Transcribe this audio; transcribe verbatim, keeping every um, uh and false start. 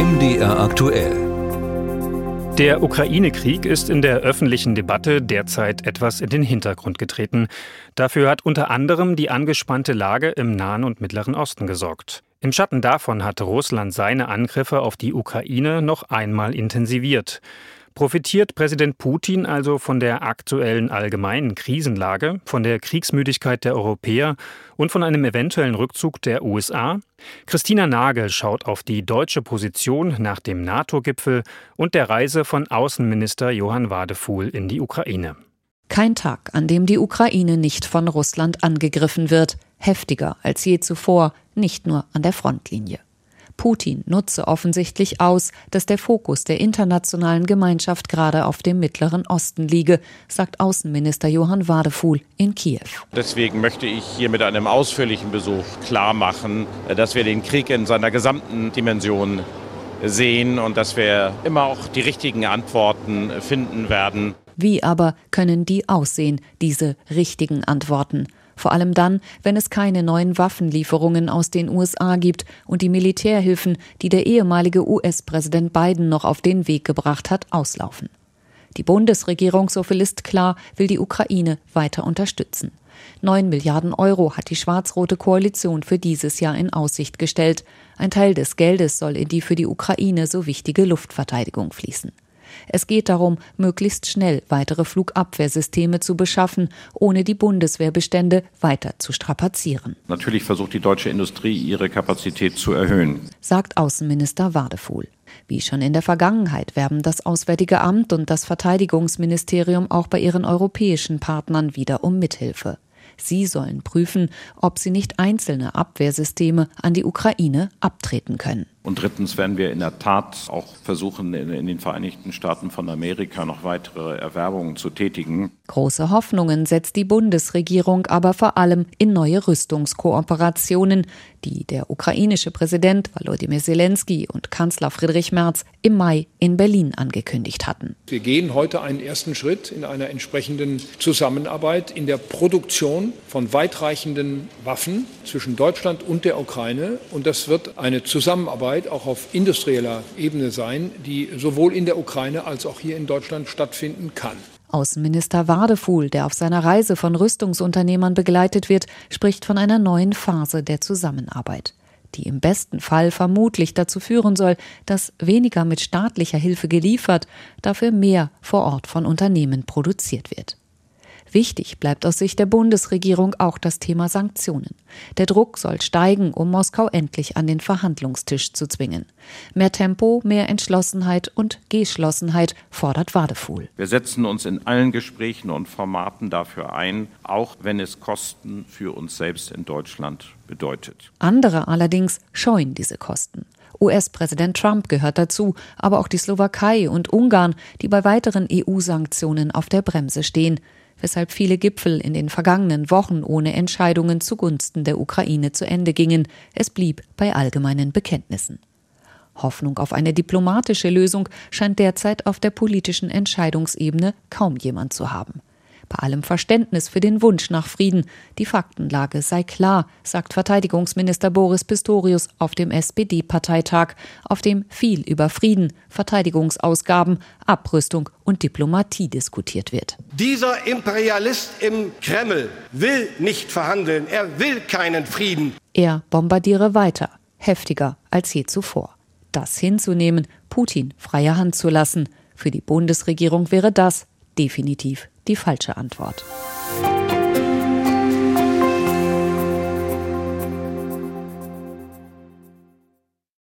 M D R aktuell. Der Ukraine-Krieg ist in der öffentlichen Debatte derzeit etwas in den Hintergrund getreten. Dafür hat unter anderem die angespannte Lage im Nahen und Mittleren Osten gesorgt. Im Schatten davon hat Russland seine Angriffe auf die Ukraine noch einmal intensiviert. Profitiert Präsident Putin also von der aktuellen allgemeinen Krisenlage, von der Kriegsmüdigkeit der Europäer und von einem eventuellen Rückzug der U S A? Christina Nagel schaut auf die deutsche Position nach dem NATO-Gipfel und der Reise von Außenminister Johann Wadefuhl in die Ukraine. Kein Tag, an dem die Ukraine nicht von Russland angegriffen wird. Heftiger als je zuvor, nicht nur an der Frontlinie. Putin nutze offensichtlich aus, dass der Fokus der internationalen Gemeinschaft gerade auf dem Mittleren Osten liege, sagt Außenminister Johann Wadefuhl in Kiew. Deswegen möchte ich hier mit einem ausführlichen Besuch klarmachen, dass wir den Krieg in seiner gesamten Dimension sehen und dass wir immer auch die richtigen Antworten finden werden. Wie aber können die aussehen, diese richtigen Antworten? Vor allem dann, wenn es keine neuen Waffenlieferungen aus den U S A gibt und die Militärhilfen, die der ehemalige U S-Präsident Biden noch auf den Weg gebracht hat, auslaufen. Die Bundesregierung, so viel ist klar, will die Ukraine weiter unterstützen. Neun Milliarden Euro hat die schwarz-rote Koalition für dieses Jahr in Aussicht gestellt. Ein Teil des Geldes soll in die für die Ukraine so wichtige Luftverteidigung fließen. Es geht darum, möglichst schnell weitere Flugabwehrsysteme zu beschaffen, ohne die Bundeswehrbestände weiter zu strapazieren. Natürlich versucht die deutsche Industrie, ihre Kapazität zu erhöhen, sagt Außenminister Wadefuhl. Wie schon in der Vergangenheit werben das Auswärtige Amt und das Verteidigungsministerium auch bei ihren europäischen Partnern wieder um Mithilfe. Sie sollen prüfen, ob sie nicht einzelne Abwehrsysteme an die Ukraine abtreten können. Und drittens werden wir in der Tat auch versuchen, in, in den Vereinigten Staaten von Amerika noch weitere Erwerbungen zu tätigen. Große Hoffnungen setzt die Bundesregierung aber vor allem in neue Rüstungskooperationen, die der ukrainische Präsident Volodymyr Zelensky und Kanzler Friedrich Merz im Mai in Berlin angekündigt hatten. Wir gehen heute einen ersten Schritt in einer entsprechenden Zusammenarbeit in der Produktion von weitreichenden Waffen zwischen Deutschland und der Ukraine. Und das wird eine Zusammenarbeit auch auf industrieller Ebene sein, die sowohl in der Ukraine als auch hier in Deutschland stattfinden kann. Außenminister Wadefuhl, der auf seiner Reise von Rüstungsunternehmern begleitet wird, spricht von einer neuen Phase der Zusammenarbeit, die im besten Fall vermutlich dazu führen soll, dass weniger mit staatlicher Hilfe geliefert, dafür mehr vor Ort von Unternehmen produziert wird. Wichtig bleibt aus Sicht der Bundesregierung auch das Thema Sanktionen. Der Druck soll steigen, um Moskau endlich an den Verhandlungstisch zu zwingen. Mehr Tempo, mehr Entschlossenheit und Geschlossenheit fordert Wadefuhl. Wir setzen uns in allen Gesprächen und Formaten dafür ein, auch wenn es Kosten für uns selbst in Deutschland bedeutet. Andere allerdings scheuen diese Kosten. U S-Präsident Trump gehört dazu, aber auch die Slowakei und Ungarn, die bei weiteren E U-Sanktionen auf der Bremse stehen, weshalb viele Gipfel in den vergangenen Wochen ohne Entscheidungen zugunsten der Ukraine zu Ende gingen. Es blieb bei allgemeinen Bekenntnissen. Hoffnung auf eine diplomatische Lösung scheint derzeit auf der politischen Entscheidungsebene kaum jemand zu haben. Bei allem Verständnis für den Wunsch nach Frieden, die Faktenlage sei klar, sagt Verteidigungsminister Boris Pistorius auf dem S P D-Parteitag, auf dem viel über Frieden, Verteidigungsausgaben, Abrüstung und Diplomatie diskutiert wird. Dieser Imperialist im Kreml will nicht verhandeln, er will keinen Frieden. Er bombardiere weiter, heftiger als je zuvor. Das hinzunehmen, Putin freie Hand zu lassen, für die Bundesregierung wäre das definitiv die falsche Antwort.